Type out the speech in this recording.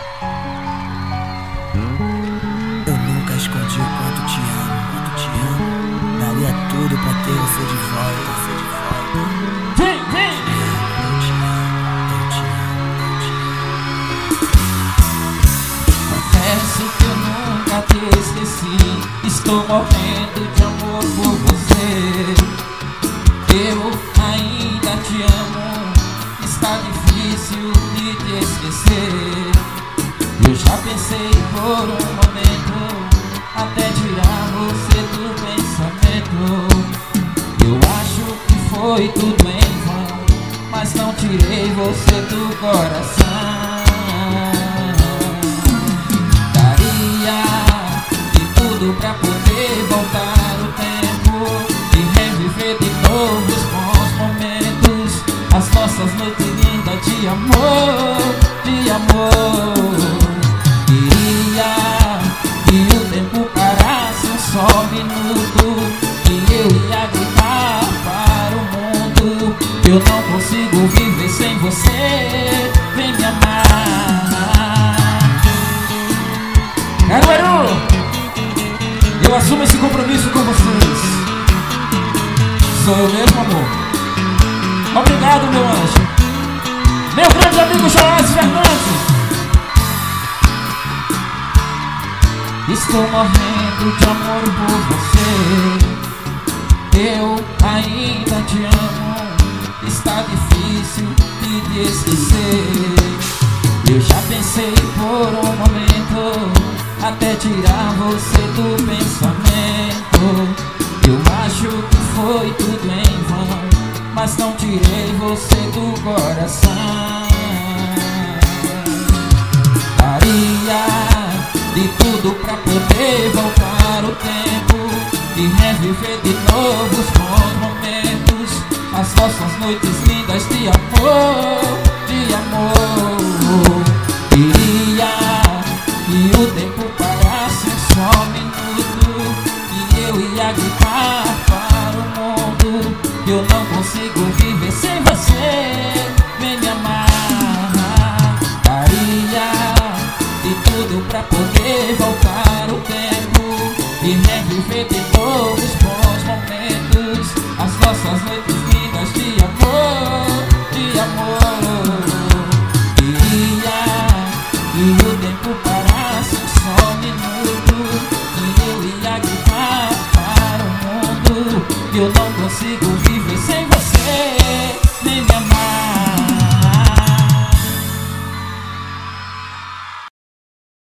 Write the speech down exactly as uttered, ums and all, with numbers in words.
Eu nunca escondi o quanto te amo, quanto te amo. Daria tudo pra ter você de volta, você de volta. Vem, vem! Eu te amo, eu te amo, eu te amo. Confesso que eu nunca te esqueci. Estou morrendo de amor por você. Eu ainda te amo. Está difícil de te esquecer. Eu já pensei por um momento até tirar você do pensamento. Eu acho que foi tudo em vão, mas não tirei você do coração. Daria de tudo pra poder voltar o tempo e reviver de novo os bons momentos, as nossas noites lindas de amor, de amor. Queria que o tempo parasse um só minuto, que eu ia gritar para o mundo: eu não consigo viver sem você, vem me amar. Caruaru, eu assumo esse compromisso com vocês. Sou eu mesmo, amor. Obrigado, meu anjo. Meu grande amigo Joás Fernandes. Estou morrendo de amor por você. Eu ainda te amo. Está difícil de te esquecer. Eu já pensei por um momento até tirar você do pensamento. Eu acho que foi tudo em vão, mas não tirei você do coração. Daria de tudo pra poder voltar o tempo e reviver de novo os bons momentos, as nossas noites lindas de amor.